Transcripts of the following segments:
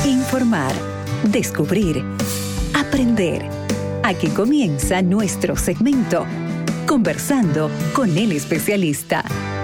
Informar, descubrir, aprender. Aquí comienza nuestro segmento, Conversando con el especialista.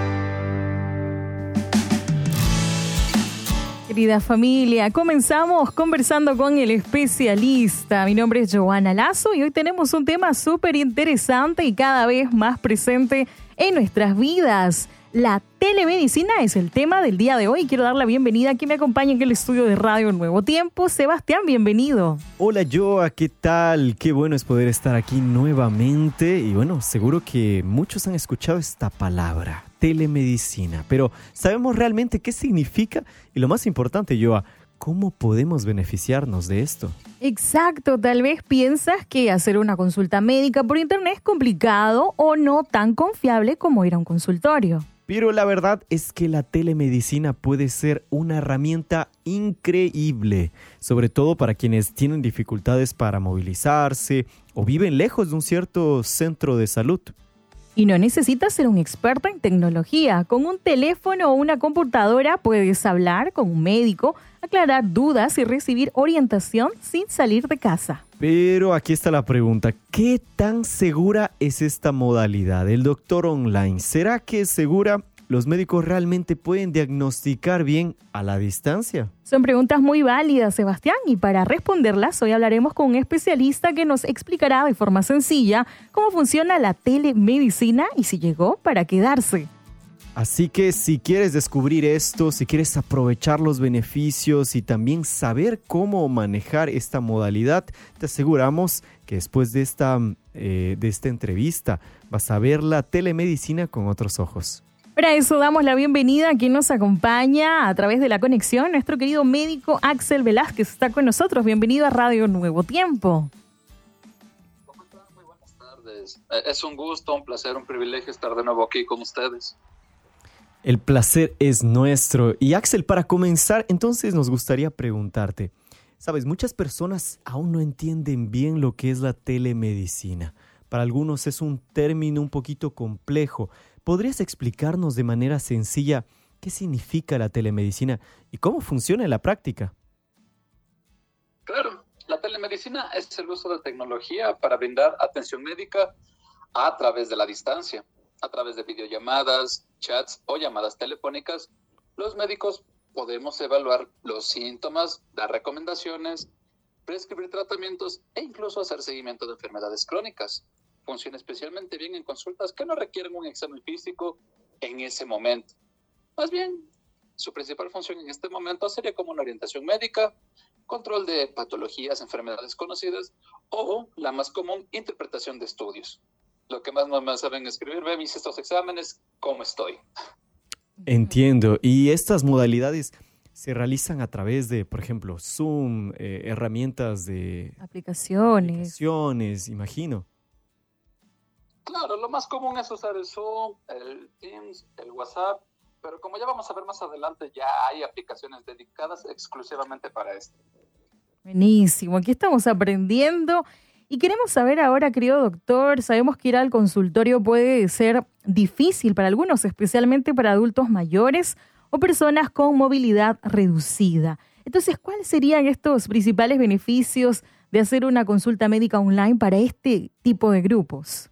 Querida familia, comenzamos conversando con el especialista. Mi nombre es Joana Lazo y hoy tenemos un tema súper interesante y cada vez más presente en nuestras vidas. La telemedicina es el tema del día de hoy. Quiero dar la bienvenida a quien me acompaña en el estudio de Radio Nuevo Tiempo. Sebastián, bienvenido. Hola Joa, ¿qué tal? Qué bueno es poder estar aquí nuevamente. Y bueno, seguro que muchos han escuchado esta palabra, telemedicina. Pero ¿sabemos realmente qué significa? Y lo más importante, Joa, ¿cómo podemos beneficiarnos de esto? Exacto, tal vez piensas que hacer una consulta médica por internet es complicado o no tan confiable como ir a un consultorio. Pero la verdad es que la telemedicina puede ser una herramienta increíble, sobre todo para quienes tienen dificultades para movilizarse o viven lejos de un cierto centro de salud. Y no necesitas ser un experto en tecnología. Con un teléfono o una computadora puedes hablar con un médico, aclarar dudas y recibir orientación sin salir de casa. Pero aquí está la pregunta, ¿qué tan segura es esta modalidad? El doctor online, ¿será que es segura? ¿Los médicos realmente pueden diagnosticar bien a la distancia? Son preguntas muy válidas, Sebastián, y para responderlas hoy hablaremos con un especialista que nos explicará de forma sencilla cómo funciona la telemedicina y si llegó para quedarse. Así que si quieres descubrir esto, si quieres aprovechar los beneficios y también saber cómo manejar esta modalidad, te aseguramos que después de esta entrevista vas a ver la telemedicina con otros ojos. Para eso damos la bienvenida a quien nos acompaña a través de la conexión. Nuestro querido médico Axel Velázquez está con nosotros. Bienvenido a Radio Nuevo Tiempo. ¿Cómo están? Muy buenas tardes. Es un gusto, un placer, un privilegio estar de nuevo aquí con ustedes. El placer es nuestro. Y Axel, para comenzar, entonces nos gustaría preguntarte, sabes, muchas personas aún no entienden bien lo que es la telemedicina. Para algunos es un término un poquito complejo. ¿Podrías explicarnos de manera sencilla qué significa la telemedicina y cómo funciona en la práctica? Claro, la telemedicina es el uso de tecnología para brindar atención médica a través de la distancia. A través de videollamadas, chats o llamadas telefónicas, los médicos podemos evaluar los síntomas, dar recomendaciones, prescribir tratamientos e incluso hacer seguimiento de enfermedades crónicas. Funciona especialmente bien en consultas que no requieren un examen físico en ese momento. Más bien, su principal función en este momento sería como una orientación médica, control de patologías, enfermedades conocidas o, la más común, interpretación de estudios. Lo que más me saben escribir, me hice estos exámenes, ¿cómo estoy? Entiendo. Y estas modalidades se realizan a través de, por ejemplo, Zoom, herramientas de aplicaciones, imagino. Claro, lo más común es usar el Zoom, el Teams, el WhatsApp, pero como ya vamos a ver más adelante, ya hay aplicaciones dedicadas exclusivamente para esto. Buenísimo, aquí estamos aprendiendo. Y queremos saber ahora, querido doctor, sabemos que ir al consultorio puede ser difícil para algunos, especialmente para adultos mayores o personas con movilidad reducida. Entonces, ¿cuáles serían estos principales beneficios de hacer una consulta médica online para este tipo de grupos?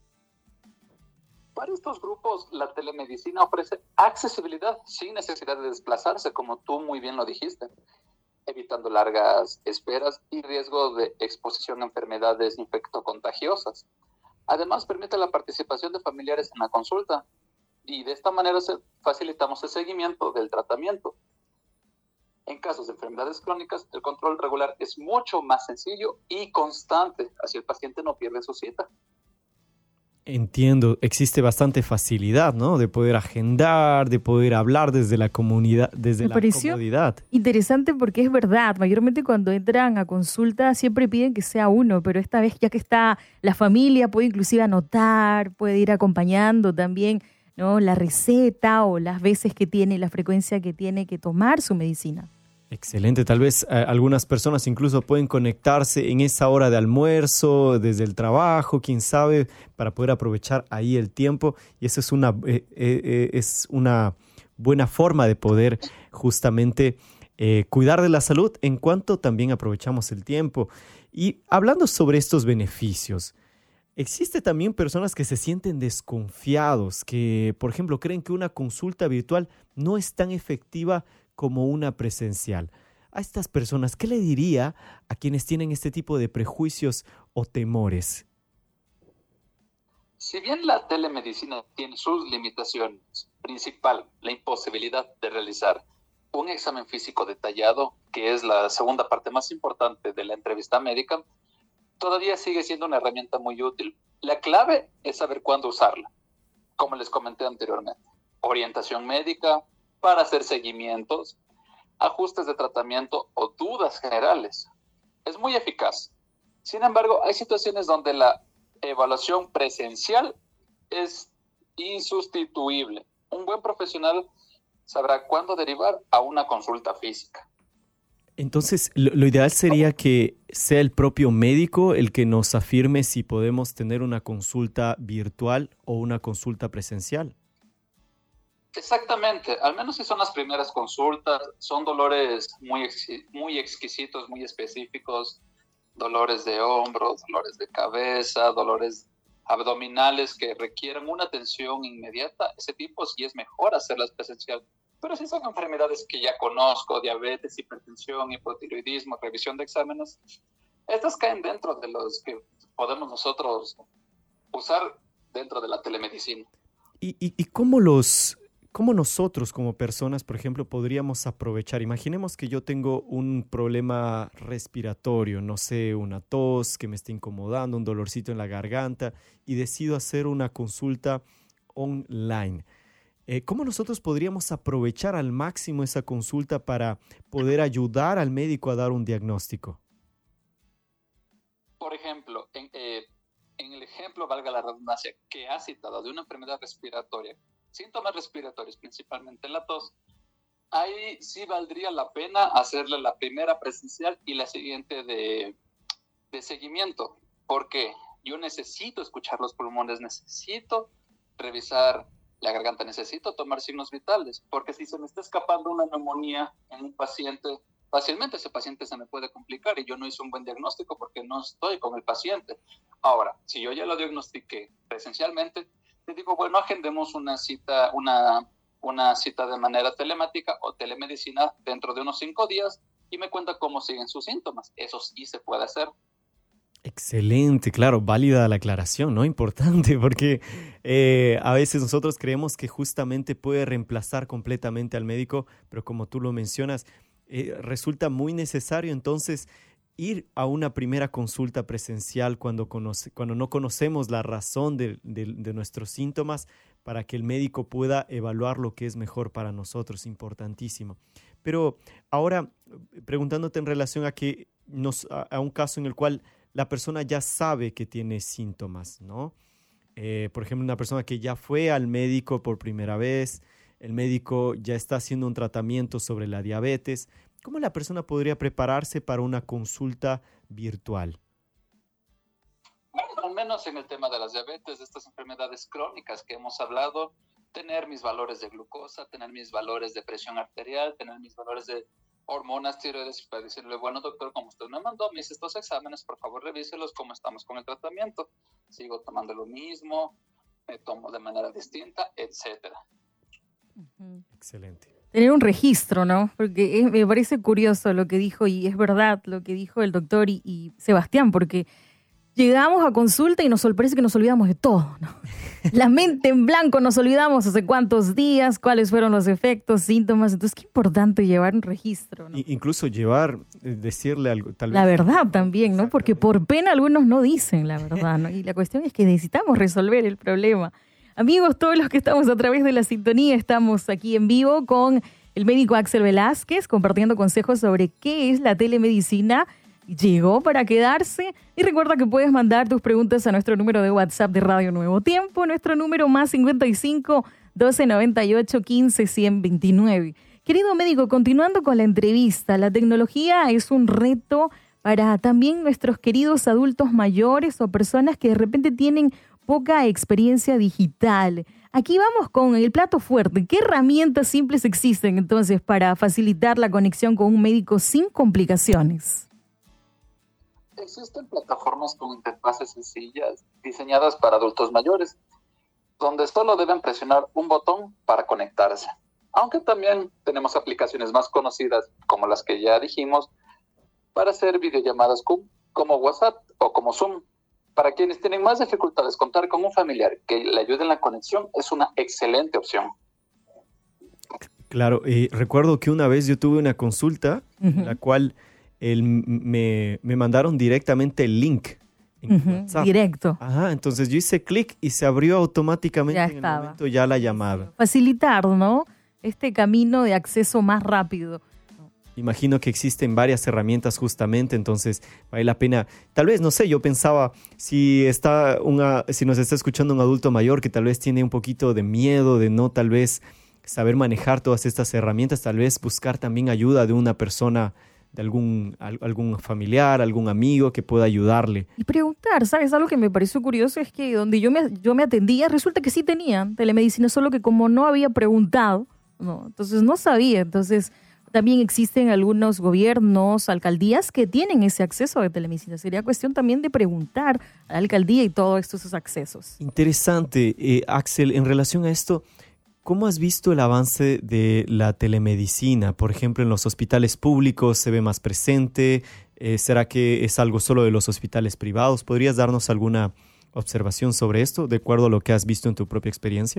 Para estos grupos, la telemedicina ofrece accesibilidad sin necesidad de desplazarse, como tú muy bien lo dijiste, evitando largas esperas y riesgo de exposición a enfermedades infectocontagiosas. Además, permite la participación de familiares en la consulta y de esta manera facilitamos el seguimiento del tratamiento. En casos de enfermedades crónicas, el control regular es mucho más sencillo y constante, así el paciente no pierde su cita. Entiendo, existe bastante facilidad, ¿no? De poder agendar, de poder hablar desde la comunidad, desde la comodidad. Interesante porque es verdad, mayormente cuando entran a consulta siempre piden que sea uno, pero esta vez ya que está la familia puede inclusive anotar, puede ir acompañando también, ¿no? La receta o las veces que tiene, la frecuencia que tiene que tomar su medicina. Excelente, tal vez algunas personas incluso pueden conectarse en esa hora de almuerzo, desde el trabajo, quién sabe, para poder aprovechar ahí el tiempo, y eso es una buena forma de poder justamente cuidar de la salud en cuanto también aprovechamos el tiempo. Y hablando sobre estos beneficios, existe también personas que se sienten desconfiados, que, por ejemplo, creen que una consulta virtual no es tan efectiva como una presencial. A estas personas, ¿qué le diría a quienes tienen este tipo de prejuicios o temores? Si bien la telemedicina tiene sus limitaciones, principal, la imposibilidad de realizar un examen físico detallado, que es la segunda parte más importante de la entrevista médica, todavía sigue siendo una herramienta muy útil. La clave es saber cuándo usarla, como les comenté anteriormente. Orientación médica para hacer seguimientos, ajustes de tratamiento o dudas generales. Es muy eficaz. Sin embargo, hay situaciones donde la evaluación presencial es insustituible. Un buen profesional sabrá cuándo derivar a una consulta física. Entonces, lo ideal sería que sea el propio médico el que nos afirme si podemos tener una consulta virtual o una consulta presencial. Exactamente, al menos si son las primeras consultas, son dolores muy exquisitos, muy específicos, dolores de hombros, dolores de cabeza, dolores abdominales que requieren una atención inmediata. Ese tipo sí es mejor hacerlas presencial. Pero si son enfermedades que ya conozco, diabetes, hipertensión, hipotiroidismo, revisión de exámenes, estas caen dentro de los que podemos nosotros usar dentro de la telemedicina. ¿Y cómo nosotros como personas, por ejemplo, podríamos aprovechar? Imaginemos que yo tengo un problema respiratorio, no sé, una tos que me está incomodando, un dolorcito en la garganta y decido hacer una consulta online. ¿Cómo nosotros podríamos aprovechar al máximo esa consulta para poder ayudar al médico a dar un diagnóstico? Por ejemplo, en el ejemplo, valga la redundancia, que ha citado de una enfermedad respiratoria, síntomas respiratorios, principalmente la tos, ahí sí valdría la pena hacerle la primera presencial y la siguiente de seguimiento, porque yo necesito escuchar los pulmones, necesito revisar la garganta, necesito tomar signos vitales, porque si se me está escapando una neumonía en un paciente, fácilmente ese paciente se me puede complicar y yo no hice un buen diagnóstico porque no estoy con el paciente. Ahora, si yo ya lo diagnostiqué presencialmente, te digo, bueno, agendemos una cita de manera telemática o telemedicina dentro de unos 5 días y me cuenta cómo siguen sus síntomas. Eso sí se puede hacer. Excelente, claro, válida la aclaración, ¿no? Importante, porque a veces nosotros creemos que justamente puede reemplazar completamente al médico, pero como tú lo mencionas, resulta muy necesario entonces ir a una primera consulta presencial cuando no conocemos la razón de nuestros síntomas para que el médico pueda evaluar lo que es mejor para nosotros, importantísimo. Pero ahora, preguntándote en relación a un caso en el cual la persona ya sabe que tiene síntomas, ¿no? Por ejemplo, una persona que ya fue al médico por primera vez, el médico ya está haciendo un tratamiento sobre la diabetes. ¿Cómo la persona podría prepararse para una consulta virtual? Bueno, al menos en el tema de las diabetes, de estas enfermedades crónicas que hemos hablado, tener mis valores de glucosa, tener mis valores de presión arterial, tener mis valores de hormonas tiroides para decirle, bueno, doctor, como usted me mandó, me hice estos exámenes, por favor revíselos, cómo estamos con el tratamiento. Sigo tomando lo mismo, me tomo de manera distinta, etcétera. Excelente. Tener un registro, ¿no? Porque me parece curioso lo que dijo y es verdad lo que dijo el doctor y Sebastián, porque llegamos a consulta y parece que nos olvidamos de todo, ¿no? La mente en blanco, nos olvidamos hace cuántos días, cuáles fueron los efectos, síntomas. Entonces, qué importante llevar un registro, ¿no? Incluso decirle algo, tal vez. La verdad también, ¿no? Porque por pena algunos no dicen la verdad, ¿no? Y la cuestión es que necesitamos resolver el problema. Amigos, todos los que estamos a través de la sintonía, estamos aquí en vivo con el médico Axel Velázquez, compartiendo consejos sobre qué es la telemedicina. Llegó para quedarse. Y recuerda que puedes mandar tus preguntas a nuestro número de WhatsApp de Radio Nuevo Tiempo, nuestro número más 55 1298 15 129. Querido médico, continuando con la entrevista, la tecnología es un reto para también nuestros queridos adultos mayores o personas que de repente tienen poca experiencia digital. Aquí vamos con el plato fuerte. ¿Qué herramientas simples existen entonces para facilitar la conexión con un médico sin complicaciones? Existen plataformas con interfaces sencillas diseñadas para adultos mayores, donde solo deben presionar un botón para conectarse. Aunque también tenemos aplicaciones más conocidas, como las que ya dijimos, para hacer videollamadas como WhatsApp o como Zoom. Para quienes tienen más dificultades, contar con un familiar que le ayude en la conexión es una excelente opción. Claro, recuerdo que una vez yo tuve una consulta en la cual me mandaron directamente el link en WhatsApp. Directo. Ajá, entonces yo hice clic y se abrió automáticamente Ya en el estaba. momento ya la llamada. Facilitar, ¿no? Este camino de acceso más rápido. Imagino que existen varias herramientas justamente, entonces vale la pena. Tal vez, no sé, yo pensaba si nos está escuchando un adulto mayor que tal vez tiene un poquito de miedo de no tal vez saber manejar todas estas herramientas, tal vez buscar también ayuda de una persona, de algún familiar, algún amigo que pueda ayudarle. Y preguntar, ¿sabes? Algo que me pareció curioso es que donde yo me atendía, resulta que sí tenían telemedicina, solo que como no había preguntado, no, entonces no sabía. Entonces también existen algunos gobiernos, alcaldías que tienen ese acceso de telemedicina. Sería cuestión también de preguntar a la alcaldía y todos estos accesos. Interesante, Axel, en relación a esto, ¿cómo has visto el avance de la telemedicina? Por ejemplo, en los hospitales públicos se ve más presente. ¿Será que es algo solo de los hospitales privados? ¿Podrías darnos alguna observación sobre esto, de acuerdo a lo que has visto en tu propia experiencia?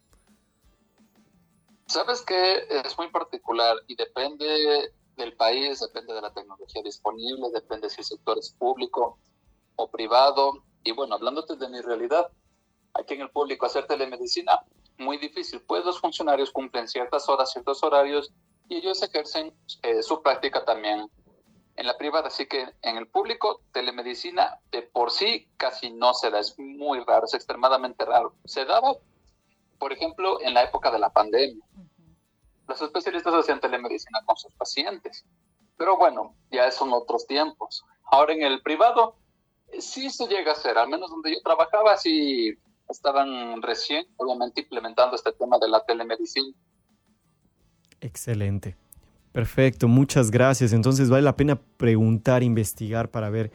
Sabes que es muy particular y depende del país, depende de la tecnología disponible, depende si el sector es público o privado. Y bueno, hablándote de mi realidad, aquí en el público hacer telemedicina, muy difícil, pues los funcionarios cumplen ciertas horas, ciertos horarios y ellos ejercen su práctica también en la privada. Así que en el público, telemedicina de por sí casi no se da, es muy raro, es extremadamente raro. Se daba, por ejemplo, en la época de la pandemia. Los especialistas hacían telemedicina con sus pacientes, pero bueno, ya son otros tiempos. Ahora en el privado sí se llega a hacer, al menos donde yo trabajaba, sí estaban recién, obviamente, implementando este tema de la telemedicina. Excelente. Perfecto, muchas gracias. Entonces vale la pena preguntar, investigar para ver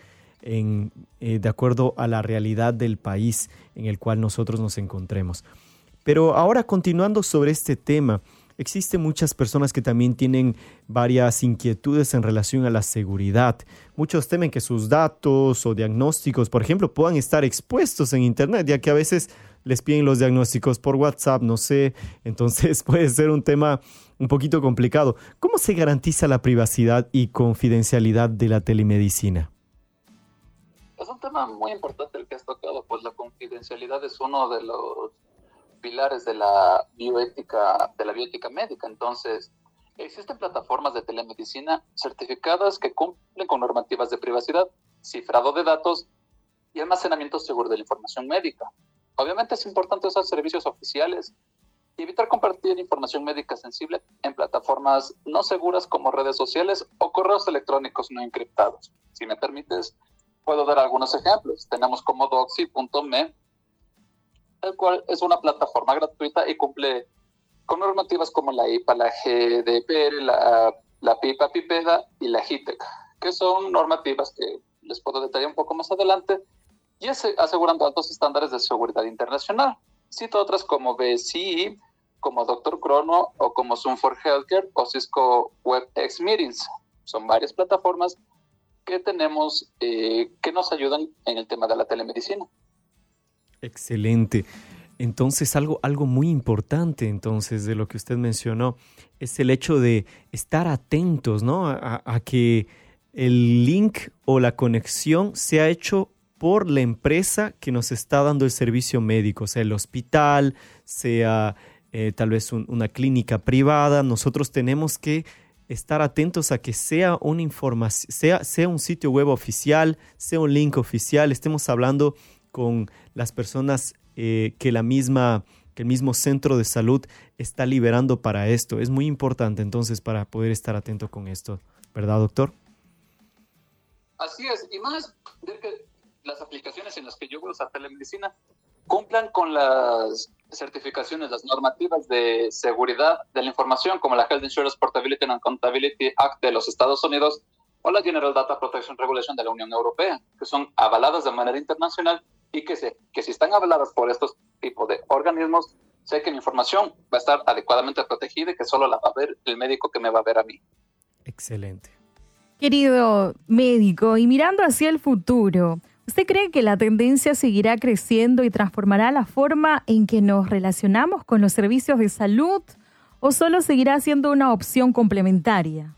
de acuerdo a la realidad del país en el cual nosotros nos encontremos. Pero ahora continuando sobre este tema, existen muchas personas que también tienen varias inquietudes en relación a la seguridad. Muchos temen que sus datos o diagnósticos, por ejemplo, puedan estar expuestos en Internet, ya que a veces les piden los diagnósticos por WhatsApp, no sé. Entonces puede ser un tema un poquito complicado. ¿Cómo se garantiza la privacidad y confidencialidad de la telemedicina? Es un tema muy importante el que has tocado, pues la confidencialidad es uno de los pilares de la bioética médica. Entonces, existen plataformas de telemedicina certificadas que cumplen con normativas de privacidad, cifrado de datos y almacenamiento seguro de la información médica. Obviamente es importante usar servicios oficiales y evitar compartir información médica sensible en plataformas no seguras como redes sociales o correos electrónicos no encriptados. Si me permites, puedo dar algunos ejemplos. Tenemos como doxy.me, el cual es una plataforma gratuita y cumple con normativas como la IPA, la GDPR, la PIPA, PIPEDA y la HITEC, que son normativas que les puedo detallar un poco más adelante, y asegurando altos estándares de seguridad internacional. Cito otras como BSI, como Dr. Chrono o como Zoom for Healthcare o Cisco WebEx Meetings. Son varias plataformas que tenemos que nos ayudan en el tema de la telemedicina. Excelente. Entonces, algo muy importante entonces de lo que usted mencionó es el hecho de estar atentos, ¿no? A que el link o la conexión sea hecho por la empresa que nos está dando el servicio médico, sea el hospital, sea tal vez una clínica privada. Nosotros tenemos que estar atentos a que sea una información, sea un sitio web oficial, sea un link oficial, estemos hablando con las personas que el mismo centro de salud está liberando para esto. Es muy importante entonces para poder estar atento con esto, ¿verdad, doctor? Así es, y más de que las aplicaciones en las que yo voy a usar telemedicina cumplan con las certificaciones, las normativas de seguridad de la información, como la Health Insurance Portability and Accountability Act de los Estados Unidos o la General Data Protection Regulation de la Unión Europea, que son avaladas de manera internacional y que si están avaladas por estos tipos de organismos, sé que mi información va a estar adecuadamente protegida y que solo la va a ver el médico que me va a ver a mí. Excelente. Querido médico, y mirando hacia el futuro, ¿usted cree que la tendencia seguirá creciendo y transformará la forma en que nos relacionamos con los servicios de salud o solo seguirá siendo una opción complementaria?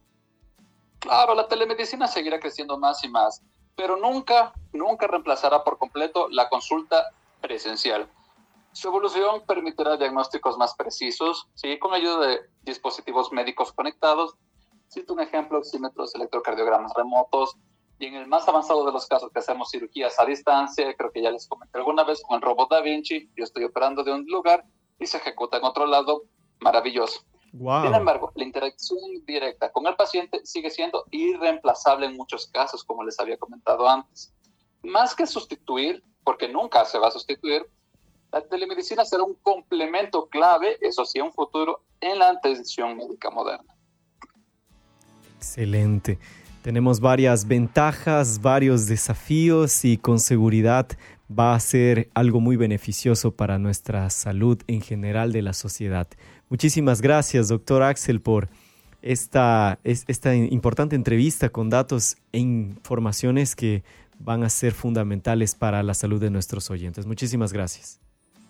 Claro, la telemedicina seguirá creciendo más y más, pero nunca reemplazará por completo la consulta presencial. Su evolución permitirá diagnósticos más precisos, ¿sí? Con ayuda de dispositivos médicos conectados. Cito un ejemplo: oxímetros, electrocardiogramas remotos, y en el más avanzado de los casos que hacemos cirugías a distancia, creo que ya les comenté alguna vez, con el robot Da Vinci, yo estoy operando de un lugar y se ejecuta en otro lado, maravilloso. Wow. Sin embargo, la interacción directa con el paciente sigue siendo irreemplazable en muchos casos, como les había comentado antes. Más que sustituir, porque nunca se va a sustituir, la telemedicina será un complemento clave, eso sí, en un futuro, en la atención médica moderna. Excelente. Tenemos varias ventajas, varios desafíos y con seguridad va a ser algo muy beneficioso para nuestra salud en general de la sociedad. Muchísimas gracias, doctor Axel, por esta importante entrevista con datos e informaciones que van a ser fundamentales para la salud de nuestros oyentes. Muchísimas gracias.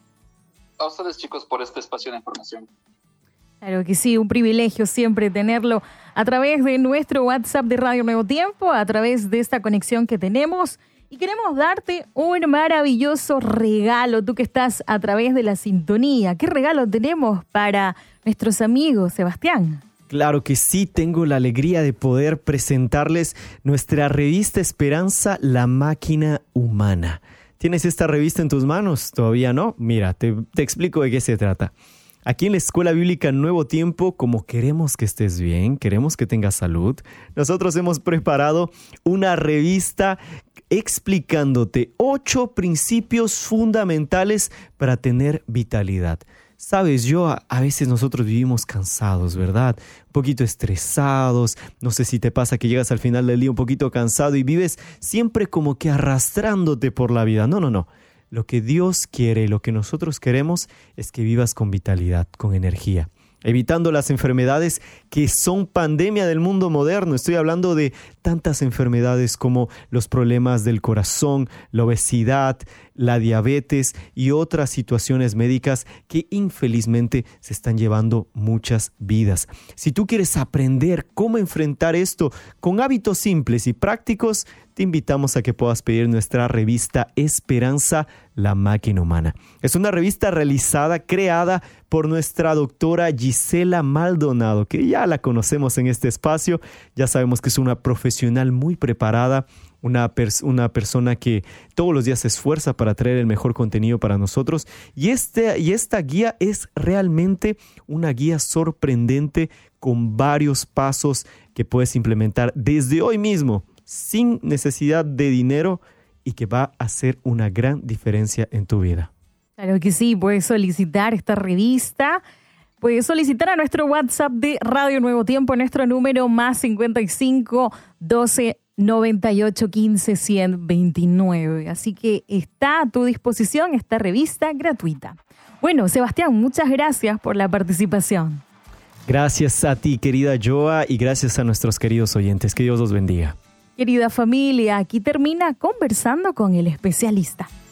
A ustedes, chicos, por este espacio de información. Claro que sí, un privilegio siempre tenerlo a través de nuestro WhatsApp de Radio Nuevo Tiempo, a través de esta conexión que tenemos. Y queremos darte un maravilloso regalo, tú que estás a través de la sintonía. ¿Qué regalo tenemos para nuestros amigos, Sebastián? Claro que sí, tengo la alegría de poder presentarles nuestra revista Esperanza, la máquina humana. ¿Tienes esta revista en tus manos? ¿Todavía no? Mira, te explico de qué se trata. Aquí en la Escuela Bíblica Nuevo Tiempo, como queremos que estés bien, queremos que tengas salud, nosotros hemos preparado una revista explicándote 8 principios fundamentales para tener vitalidad. Sabes, a veces nosotros vivimos cansados, ¿verdad? Un poquito estresados, no sé si te pasa que llegas al final del día un poquito cansado y vives siempre como que arrastrándote por la vida. No. Lo que Dios quiere y lo que nosotros queremos es que vivas con vitalidad, con energía, evitando las enfermedades que son pandemia del mundo moderno. Estoy hablando de tantas enfermedades como los problemas del corazón, la obesidad, la diabetes y otras situaciones médicas que infelizmente se están llevando muchas vidas. Si tú quieres aprender cómo enfrentar esto con hábitos simples y prácticos, te invitamos a que puedas pedir nuestra revista Esperanza, la máquina humana. Es una revista creada por nuestra doctora Gisela Maldonado, que ya la conocemos en este espacio. Ya sabemos que es una profesional muy preparada, una persona que todos los días se esfuerza para traer el mejor contenido para nosotros. Y esta guía es realmente una guía sorprendente con varios pasos que puedes implementar desde hoy mismo, sin necesidad de dinero, y que va a hacer una gran diferencia en tu vida. Claro que sí, puedes solicitar esta revista, puedes solicitar a nuestro WhatsApp de Radio Nuevo Tiempo, nuestro número más 55 12 98 15 129. Así que está a tu disposición esta revista gratuita. Bueno, Sebastián, muchas gracias por la participación. Gracias a ti, querida Joa, y gracias a nuestros queridos oyentes. Que Dios los bendiga. Querida familia, aquí termina Conversando con el Especialista.